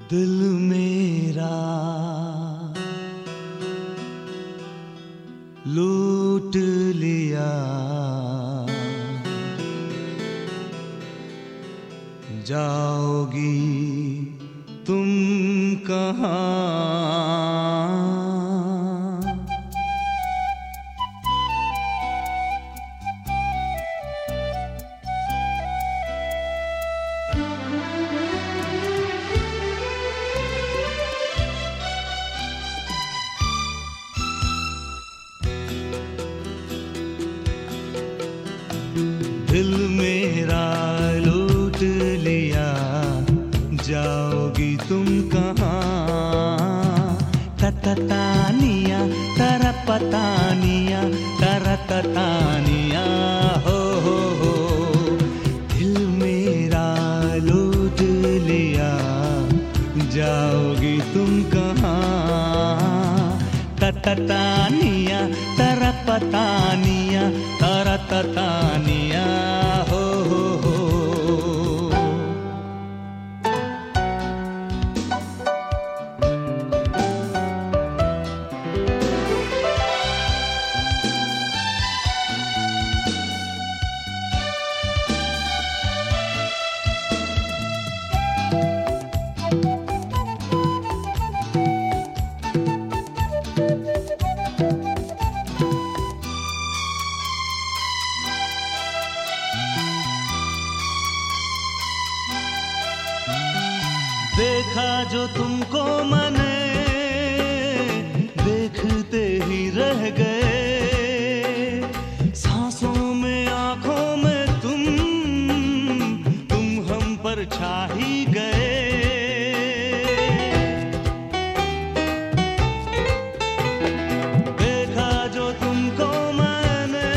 दिल मेरा लूट लिया, जाओगी तुम कहाँ? दिल मेरा लूट लिया, जाओगी तुम कहाँ? तततानिया तरपतानिया तरततानिया हो। दिल मेरा लूट लिया, जाओगी तुम कहाँ? तततानिया तरपतानिया तरततानिया हो। देखा जो तुमको मैंने, देखते ही रह गए। सांसों में आंखों में तुम हम पर छा ही गए। देखा जो तुमको मैंने,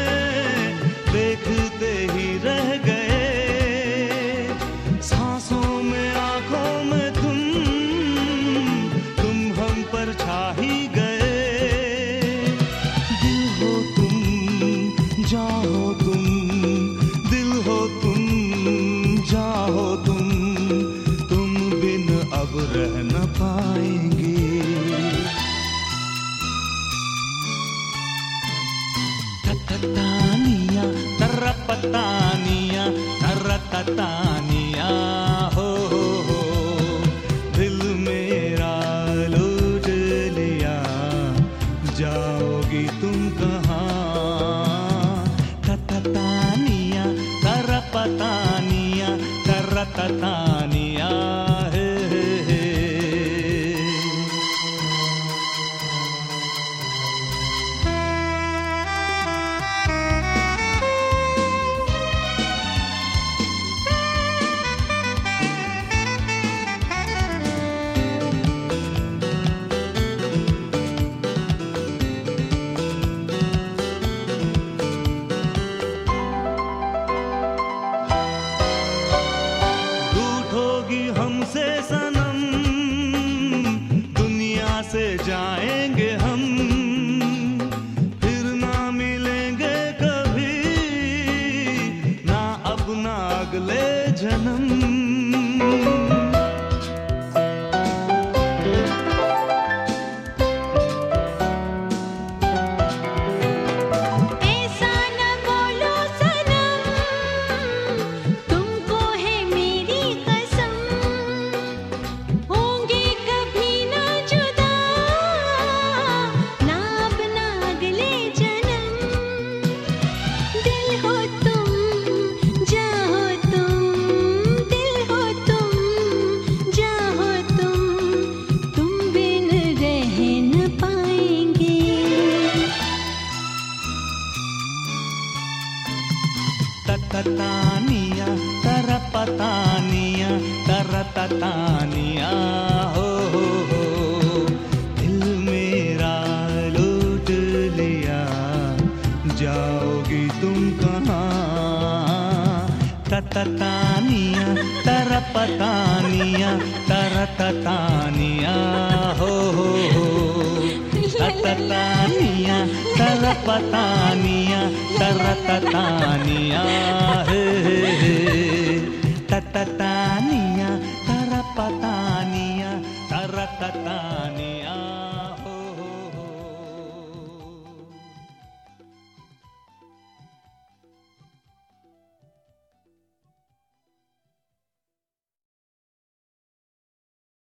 देखते ही रह गए। सांसों में छा ही गए। दिल हो तुम, जाओ तुम, दिल हो तुम, जाओ तुम बिन अब रह न पाएंगे। तततानिया तरपतानिया तरततानिया हो। दिल मेरा जाओगी तुम कहाँ? तततानिया तरपतानिया तरततानिया हे। हमसे सनम, दुनिया से जाएंगे हम, फिर ना मिलेंगे कभी, ना अब ना अगले जन्म। तततानिया तरपतानिया तरततानिया हो। दिल मेरा लूट लिया, जाओगी तुम कहाँ? तततानिया तरपतानिया तरततानिया हो। तततानिया तरपतानिया तरततानिया हे। तततानिया